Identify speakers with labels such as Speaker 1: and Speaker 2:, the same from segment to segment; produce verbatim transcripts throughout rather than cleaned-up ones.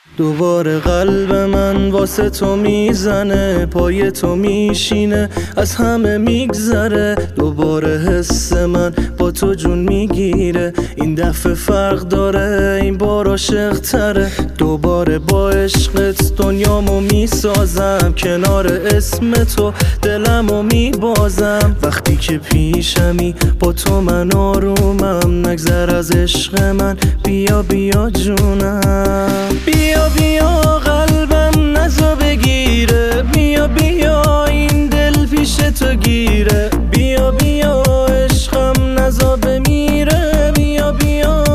Speaker 1: دوباره قلب من واسه تو میزنه، پای تو میشینه، از همه میگذره. دوباره حس من با تو جون میگیره، این دفعه فرق داره، این بار عاشق تره. دوباره با عشقت دنیامو میسازم، کنار اسم تو دلمو میبازم. وقتی که پیشمی با تو من آرومم، نگذر از عشق من، بیا بیا جونم. بیا بیا قلبم نزا بگیره، بیا بیا این دل پیش تو گیره. بیا بیا عشقم نزا بمیره، بیا بیا.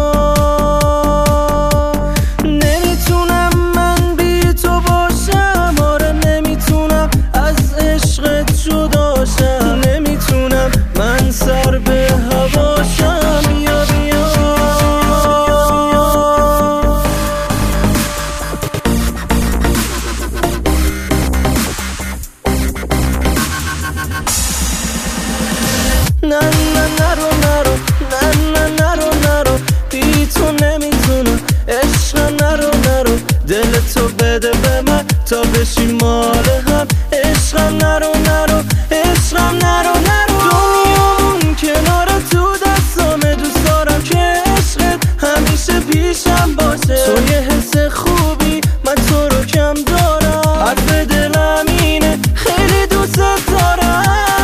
Speaker 1: نمیتونم من بی تو باشم، آره نمیتونم از عشقت جدا شم. نمیتونم من سر به هواشم، بیا بیا. نه نه نرو نرو، نه نه نرو نرو، بی تو نمیتونم عشقم. نرو نرو دل تو بده به من تا بشی مال هم. عشقم نرو نرو، عشقم نرو نرو. دنیامون کنار تو دستامه، دوست دارم که عشقت همیشه پیشم باشه. تو یه حس خوبی من تو رو کم دارم، حرف دلم اینه خیلی دوست دارم.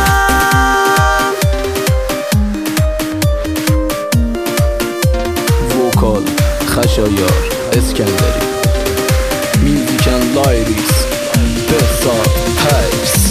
Speaker 2: وکال خشایار اسکندری، میوزیکن لایریس بهزاد هیس.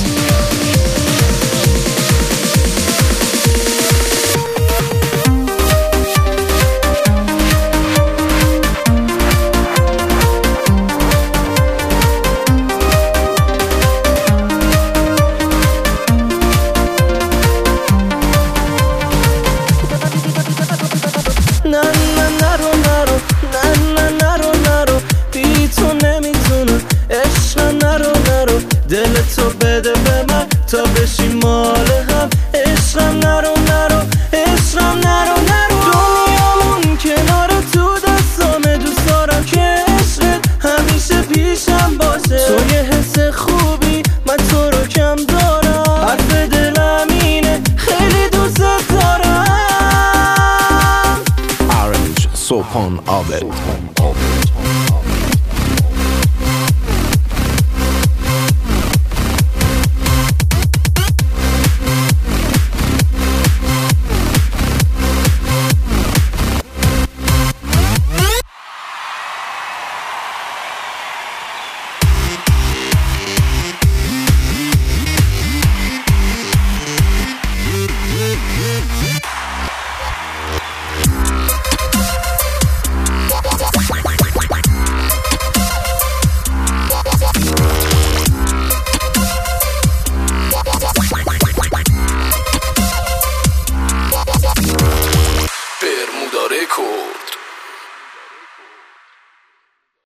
Speaker 1: نه نه نرو نرو، نه نه نرو نرو، بی تو نمیتونم عشقم. نرو نرو دل تو بده به من تا بشی مال هم. عشقم نرو نرو، عشقم نرو نرو. دنیامون کنار تو دستامه، دوست دارم که عشقت همیشه پیشم باشه. تو یه حس خوبی من تو رو کم دارم، حرف دلم اینه خیلی دوست دارم.
Speaker 2: Sopan Abed.